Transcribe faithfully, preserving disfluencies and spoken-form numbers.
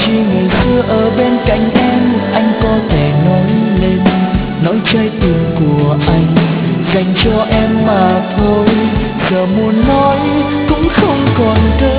chi ngày xưa ở bên cạnh em, anh có thể nói lên, nói trái tim của anh dành cho em mà thôi. Giờ muốn nói cũng không còn cơ,